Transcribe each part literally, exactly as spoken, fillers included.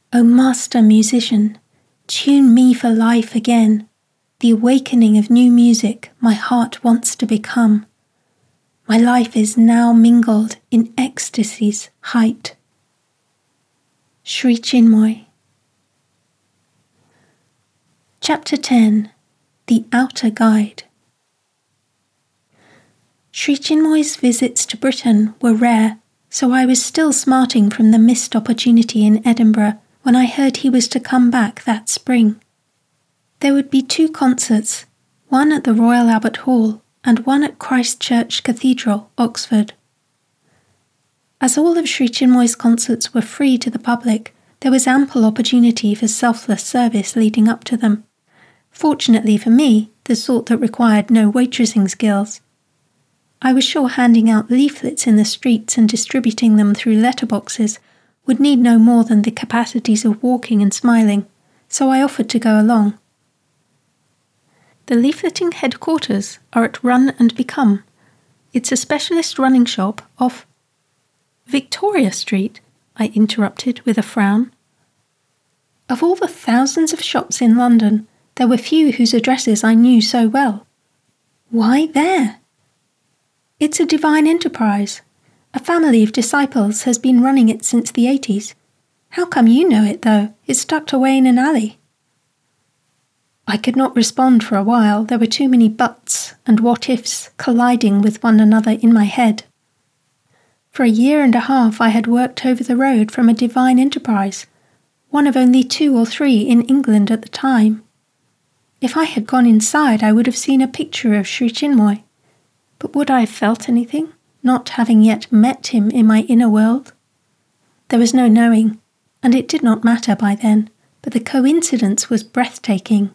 O master musician, tune me for life again, the awakening of new music my heart wants to become. My life is now mingled in ecstasy's height. Sri Chinmoy. Chapter ten. The Outer Guide. Sri Chinmoy's visits to Britain were rare, so I was still smarting from the missed opportunity in Edinburgh when I heard he was to come back that spring. There would be two concerts, one at the Royal Albert Hall and one at Christ Church Cathedral, Oxford. As all of Sri Chinmoy's concerts were free to the public, there was ample opportunity for selfless service leading up to them. Fortunately for me, the sort that required no waitressing skills. I was sure handing out leaflets in the streets and distributing them through letterboxes would need no more than the capacities of walking and smiling, so I offered to go along. The leafleting headquarters are at Run and Become. It's a specialist running shop off Victoria Street, I interrupted with a frown. Of all the thousands of shops in London, there were few whose addresses I knew so well. Why there? It's a divine enterprise. A family of disciples has been running it since the eighties. How come you know it, though? It's tucked away in an alley. I could not respond for a while. There were too many buts and what-ifs colliding with one another in my head. For a year and a half I had worked over the road from a divine enterprise, one of only two or three in England at the time. If I had gone inside, I would have seen a picture of Sri Chinmoy. But would I have felt anything, not having yet met him in my inner world? There was no knowing, and it did not matter by then, but the coincidence was breathtaking.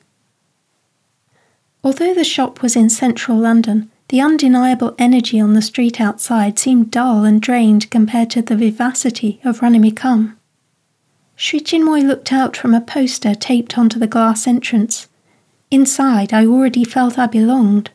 Although the shop was in central London, the undeniable energy on the street outside seemed dull and drained compared to the vivacity of Run and Become. Sri Chinmoy looked out from a poster taped onto the glass entrance. Inside, I already felt I belonged.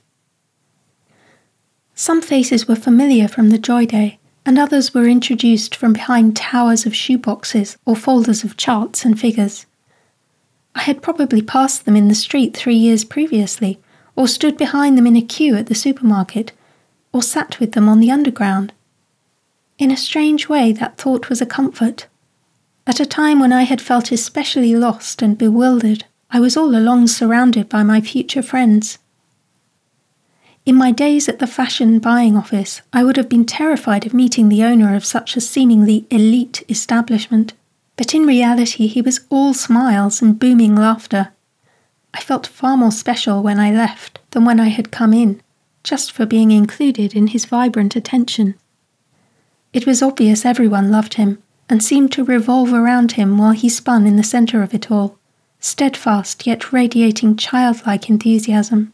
Some faces were familiar from the Joy Day, and others were introduced from behind towers of shoeboxes or folders of charts and figures. I had probably passed them in the street three years previously, or stood behind them in a queue at the supermarket, or sat with them on the underground. In a strange way, that thought was a comfort. At a time when I had felt especially lost and bewildered, I was all along surrounded by my future friends. In my days at the fashion buying office, I would have been terrified of meeting the owner of such a seemingly elite establishment, but in reality he was all smiles and booming laughter. I felt far more special when I left than when I had come in, just for being included in his vibrant attention. It was obvious everyone loved him, and seemed to revolve around him while he spun in the centre of it all, steadfast yet radiating childlike enthusiasm.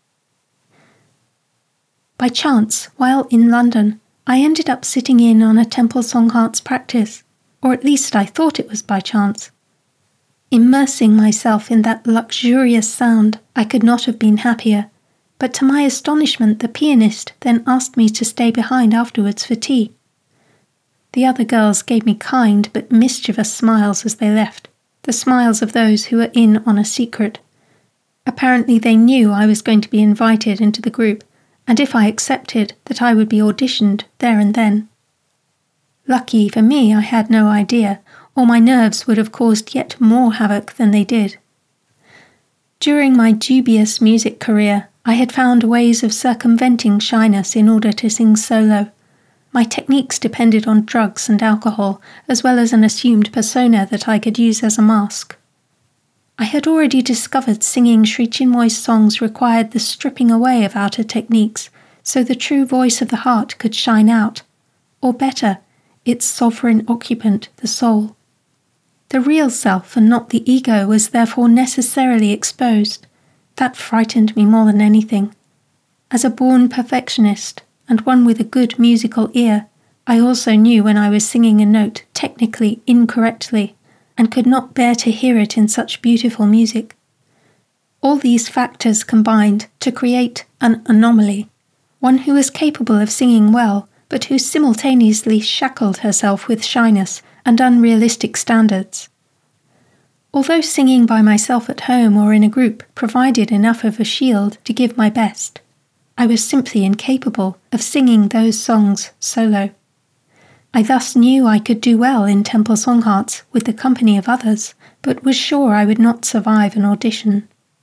By chance, while in London, I ended up sitting in on a Temple Songhearts practice, or at least I thought it was by chance. Immersing myself in that luxurious sound, I could not have been happier, but to my astonishment the pianist then asked me to stay behind afterwards for tea. The other girls gave me kind but mischievous smiles as they left, the smiles of those who were in on a secret. Apparently they knew I was going to be invited into the group, and if I accepted, that I would be auditioned there and then. Lucky for me, I had no idea, or my nerves would have caused yet more havoc than they did. During my dubious music career, I had found ways of circumventing shyness in order to sing solo. My techniques depended on drugs and alcohol, as well as an assumed persona that I could use as a mask. I had already discovered singing Sri Chinmoy's songs required the stripping away of outer techniques, so the true voice of the heart could shine out, or better, its sovereign occupant, the soul. The real self and not the ego was therefore necessarily exposed. That frightened me more than anything. As a born perfectionist, and one with a good musical ear, I also knew when I was singing a note technically incorrectly, and could not bear to hear it in such beautiful music. All these factors combined to create an anomaly, one who was capable of singing well, but who simultaneously shackled herself with shyness and unrealistic standards. Although singing by myself at home or in a group provided enough of a shield to give my best, I was simply incapable of singing those songs solo. I thus knew I could do well in temple songhearts with the company of others, but was sure I would not survive an audition.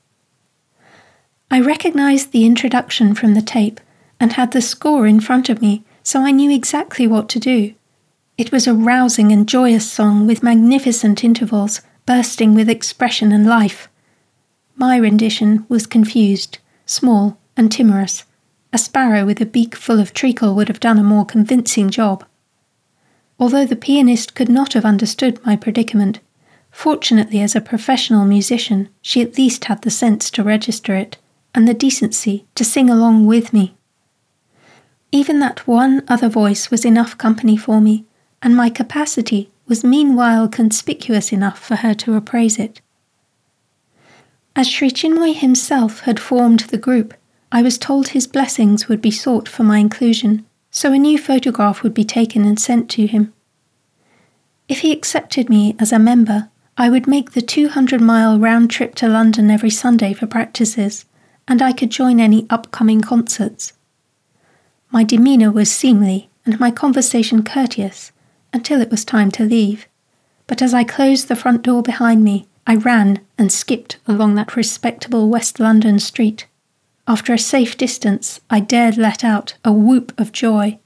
I recognized the introduction from the tape and had the score in front of me, so I knew exactly what to do. It was a rousing and joyous song with magnificent intervals, bursting with expression and life. My rendition was confused, small, and timorous. A sparrow with a beak full of treacle would have done a more convincing job. Although the pianist could not have understood my predicament, fortunately as a professional musician, she at least had the sense to register it, and the decency to sing along with me. Even that one other voice was enough company for me, and my capacity was meanwhile conspicuous enough for her to appraise it. As Sri Chinmoy himself had formed the group, I was told his blessings would be sought for my inclusion, so a new photograph would be taken and sent to him. If he accepted me as a member, I would make the two hundred mile round trip to London every Sunday for practices, and I could join any upcoming concerts. My demeanour was seemly and my conversation courteous, until it was time to leave, but as I closed the front door behind me, I ran and skipped along that respectable West London street. After a safe distance, I dared let out a whoop of joy.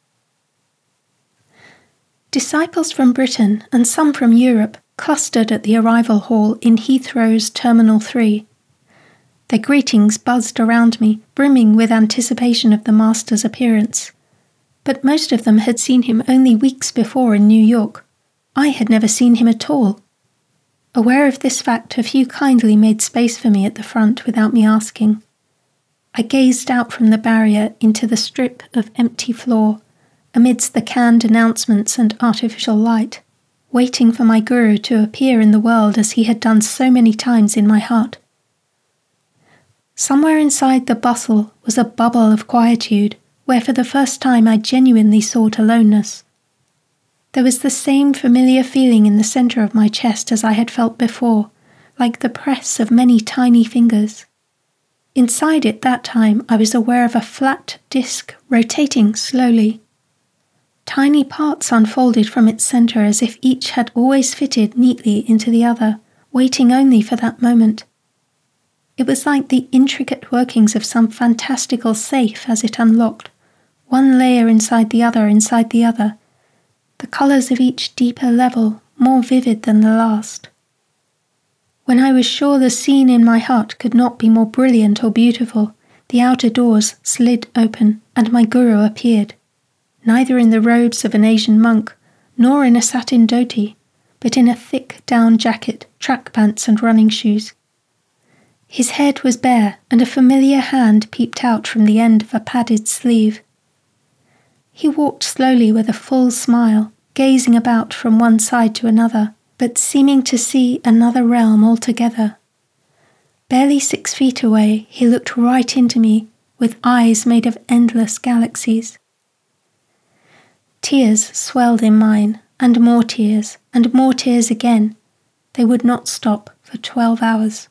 Disciples from Britain and some from Europe clustered at the arrival hall in Heathrow's Terminal three. Their greetings buzzed around me, brimming with anticipation of the master's appearance. But most of them had seen him only weeks before in New York. I had never seen him at all. Aware of this fact, a few kindly made space for me at the front without me asking. I gazed out from the barrier into the strip of empty floor, amidst the canned announcements and artificial light, waiting for my guru to appear in the world as he had done so many times in my heart. Somewhere inside the bustle was a bubble of quietude, where for the first time I genuinely sought aloneness. There was the same familiar feeling in the centre of my chest as I had felt before, like the press of many tiny fingers. Inside it that time I was aware of a flat disc rotating slowly. Tiny parts unfolded from its centre as if each had always fitted neatly into the other, waiting only for that moment. It was like the intricate workings of some fantastical safe as it unlocked, one layer inside the other inside the other, the colours of each deeper level more vivid than the last. When I was sure the scene in my heart could not be more brilliant or beautiful, the outer doors slid open and my guru appeared, neither in the robes of an Asian monk, nor in a satin dhoti, but in a thick down jacket, track pants and running shoes. His head was bare, and a familiar hand peeped out from the end of a padded sleeve. He walked slowly with a full smile, gazing about from one side to another, but seeming to see another realm altogether. Barely six feet away, he looked right into me, with eyes made of endless galaxies. Tears swelled in mine, and more tears, and more tears again. They would not stop for twelve hours.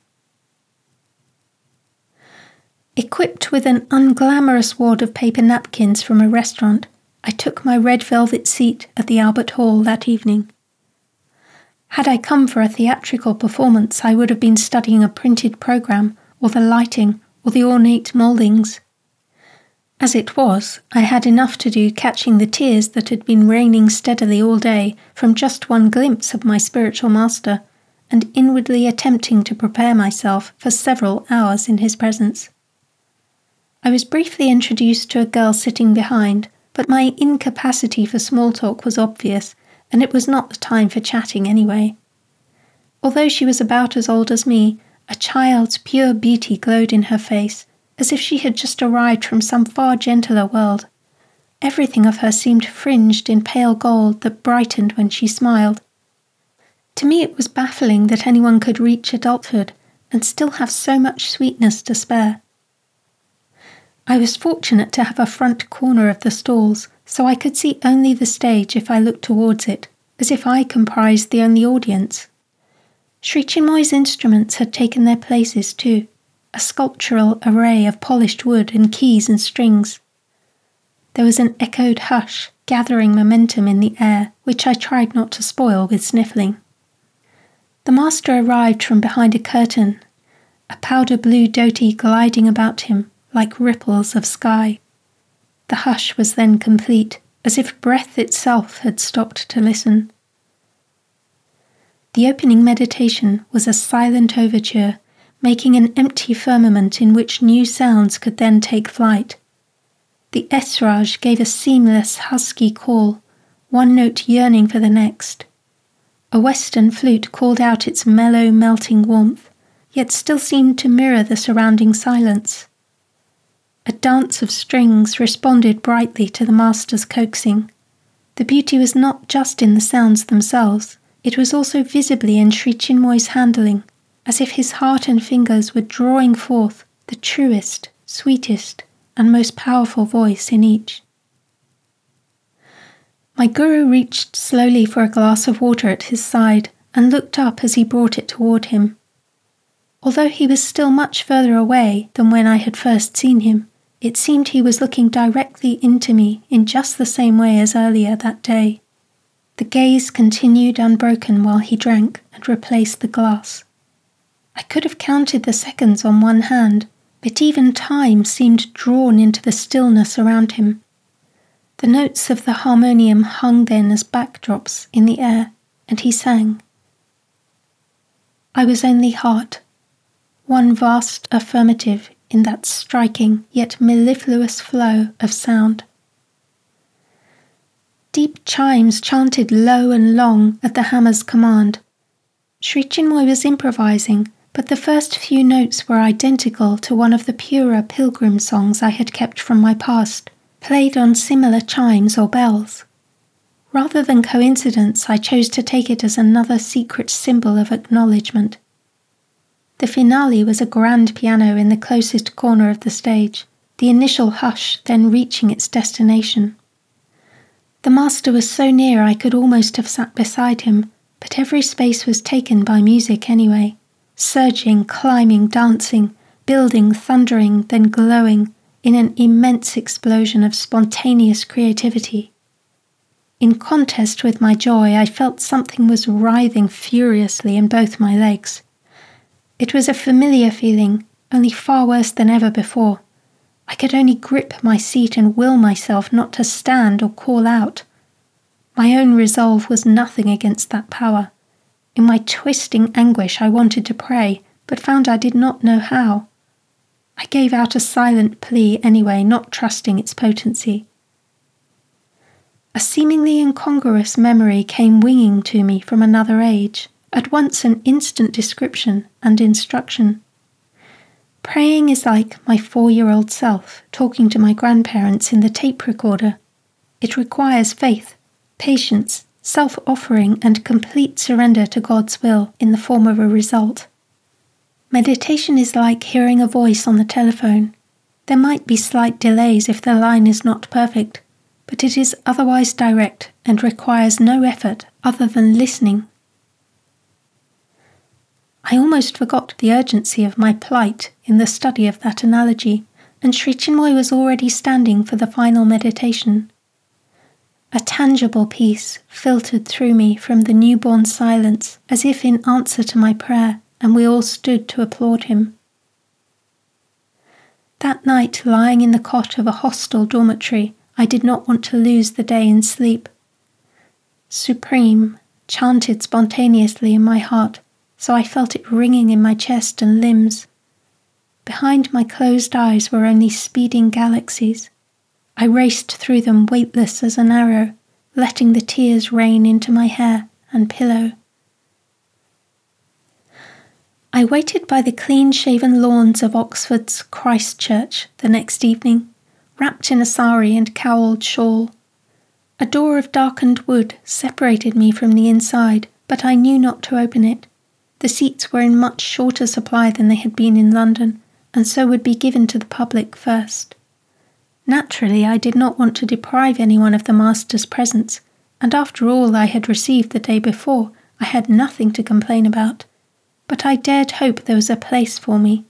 Equipped with an unglamorous wad of paper napkins from a restaurant, I took my red velvet seat at the Albert Hall that evening. Had I come for a theatrical performance, I would have been studying a printed programme, or the lighting, or the ornate mouldings. As it was, I had enough to do catching the tears that had been raining steadily all day from just one glimpse of my spiritual master, and inwardly attempting to prepare myself for several hours in his presence. I was briefly introduced to a girl sitting behind, but my incapacity for small talk was obvious, and it was not the time for chatting anyway. Although she was about as old as me, a child's pure beauty glowed in her face, as if she had just arrived from some far gentler world. Everything of her seemed fringed in pale gold that brightened when she smiled. To me it was baffling that anyone could reach adulthood and still have so much sweetness to spare. I was fortunate to have a front corner of the stalls, so I could see only the stage if I looked towards it, as if I comprised the only audience. Sri Chinmoy's instruments had taken their places too, a sculptural array of polished wood and keys and strings. There was an echoed hush, gathering momentum in the air, which I tried not to spoil with sniffling. The master arrived from behind a curtain, a powder-blue dhoti gliding about him like ripples of sky. The hush was then complete, as if breath itself had stopped to listen. The opening meditation was a silent overture, making an empty firmament in which new sounds could then take flight. The Esraj gave a seamless, husky call, one note yearning for the next. A western flute called out its mellow, melting warmth, yet still seemed to mirror the surrounding silence. A dance of strings responded brightly to the master's coaxing. The beauty was not just in the sounds themselves, it was also visibly in Sri Chinmoy's handling, as if his heart and fingers were drawing forth the truest, sweetest, and most powerful voice in each. My guru reached slowly for a glass of water at his side and looked up as he brought it toward him. Although he was still much further away than when I had first seen him, it seemed he was looking directly into me in just the same way as earlier that day. The gaze continued unbroken while he drank and replaced the glass. I could have counted the seconds on one hand, but even time seemed drawn into the stillness around him. The notes of the harmonium hung then as backdrops in the air, and he sang. I was only heart, one vast affirmative in that striking yet mellifluous flow of sound. Deep chimes chanted low and long at the hammer's command. Sri Chinmoy was improvising, but the first few notes were identical to one of the purer pilgrim songs I had kept from my past, played on similar chimes or bells. Rather than coincidence, I chose to take it as another secret symbol of acknowledgement. The finale was a grand piano in the closest corner of the stage, the initial hush then reaching its destination. The master was so near I could almost have sat beside him, but every space was taken by music anyway, surging, climbing, dancing, building, thundering, then glowing in an immense explosion of spontaneous creativity. In contest with my joy, I felt something was writhing furiously in both my legs. It was a familiar feeling, only far worse than ever before. I could only grip my seat and will myself not to stand or call out. My own resolve was nothing against that power. In my twisting anguish I wanted to pray, but found I did not know how. I gave out a silent plea anyway, not trusting its potency. A seemingly incongruous memory came winging to me from another age, at once an instant description and instruction. Praying is like my four-year-old self talking to my grandparents in the tape recorder. It requires faith, patience, self-offering and complete surrender to God's will in the form of a result. Meditation is like hearing a voice on the telephone. There might be slight delays if the line is not perfect, but it is otherwise direct and requires no effort other than listening. I almost forgot the urgency of my plight in the study of that analogy, and Sri Chinmoy was already standing for the final meditation. A tangible peace filtered through me from the newborn silence as if in answer to my prayer, and we all stood to applaud him. That night, lying in the cot of a hostel dormitory, I did not want to lose the day in sleep. Supreme chanted spontaneously in my heart, so I felt it ringing in my chest and limbs. Behind my closed eyes were only speeding galaxies. I raced through them weightless as an arrow, letting the tears rain into my hair and pillow. I waited by the clean-shaven lawns of Oxford's Christ Church the next evening, wrapped in a sari and cowled shawl. A door of darkened wood separated me from the inside, but I knew not to open it. The seats were in much shorter supply than they had been in London, and so would be given to the public first. Naturally, I did not want to deprive anyone of the master's presence, and after all I had received the day before, I had nothing to complain about. but I dared hope there was a place for me.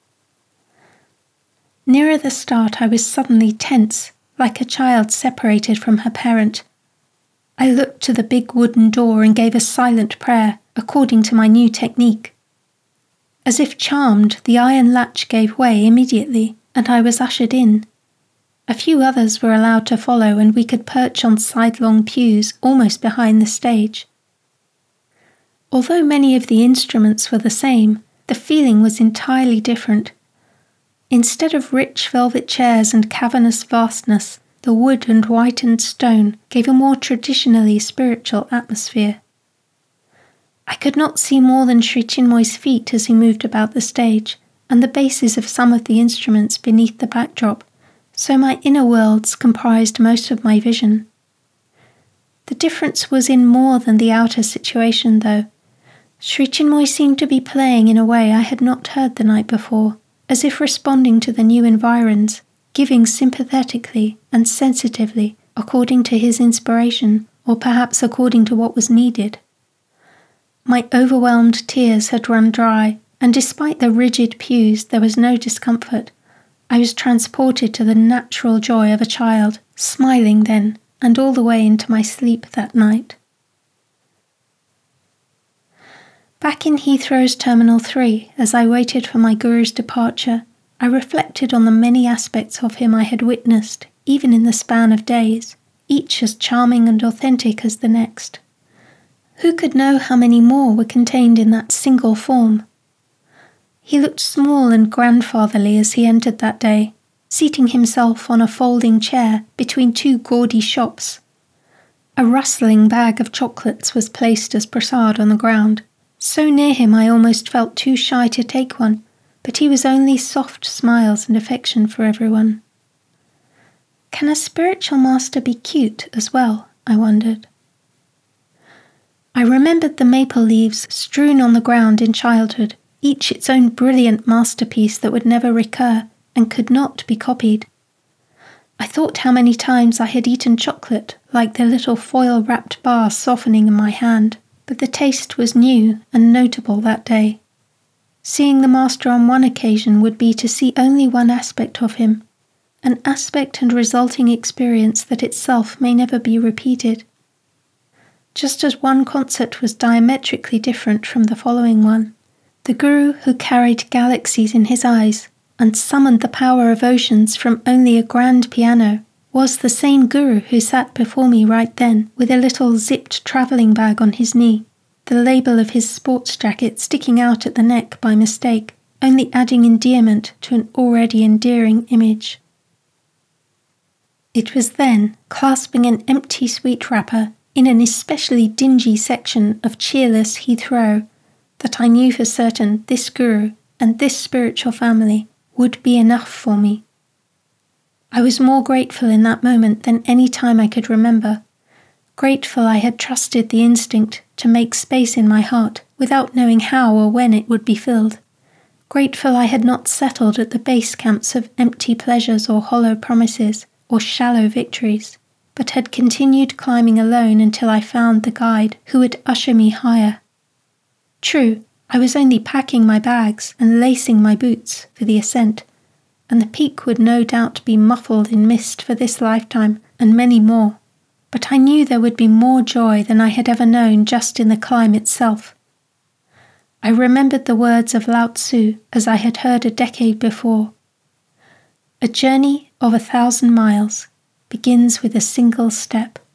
Nearer the start, I was suddenly tense, like a child separated from her parent. I looked to the big wooden door and gave a silent prayer, according to my new technique. As if charmed, the iron latch gave way immediately, and I was ushered in. A few others were allowed to follow, and we could perch on sidelong pews almost behind the stage. Although many of the instruments were the same, the feeling was entirely different. Instead of rich velvet chairs and cavernous vastness, the wood and whitened stone gave a more traditionally spiritual atmosphere. I could not see more than Sri Chinmoy's feet as he moved about the stage, and the bases of some of the instruments beneath the backdrop, so my inner worlds comprised most of my vision. The difference was in more than the outer situation, though. Sri Chinmoy seemed to be playing in a way I had not heard the night before, as if responding to the new environs, giving sympathetically and sensitively according to his inspiration, or perhaps according to what was needed. My overwhelmed tears had run dry, and despite the rigid pews there was no discomfort. I was transported to the natural joy of a child, smiling then, and all the way into my sleep that night. Back in Heathrow's Terminal three, as I waited for my guru's departure, I reflected on the many aspects of him I had witnessed, even in the span of days, each as charming and authentic as the next. Who could know how many more were contained in that single form? He looked small and grandfatherly as he entered that day, seating himself on a folding chair between two gaudy shops. A rustling bag of chocolates was placed as prasad on the ground. So near him I almost felt too shy to take one, but he was only soft smiles and affection for everyone. Can a spiritual master be cute as well? I wondered. I remembered the maple leaves strewn on the ground in childhood, each its own brilliant masterpiece that would never recur and could not be copied. I thought how many times I had eaten chocolate like the little foil-wrapped bar softening in my hand, but the taste was new and notable that day. Seeing the master on one occasion would be to see only one aspect of him, an aspect and resulting experience that itself may never be repeated. Just as one concert was diametrically different from the following one, the Guru who carried galaxies in his eyes and summoned the power of oceans from only a grand piano was the same Guru who sat before me right then with a little zipped travelling bag on his knee, the label of his sports jacket sticking out at the neck by mistake, only adding endearment to an already endearing image. It was then, clasping an empty sweet wrapper in an especially dingy section of cheerless Heathrow, that I knew for certain this Guru and this spiritual family would be enough for me. I was more grateful in that moment than any time I could remember. Grateful I had trusted the instinct to make space in my heart without knowing how or when it would be filled. Grateful I had not settled at the base camps of empty pleasures or hollow promises or shallow victories, but had continued climbing alone until I found the guide who would usher me higher. True, I was only packing my bags and lacing my boots for the ascent, and the peak would no doubt be muffled in mist for this lifetime and many more, but I knew there would be more joy than I had ever known just in the climb itself. I remembered the words of Lao Tzu as I had heard a decade before. A journey of a thousand miles begins with a single step.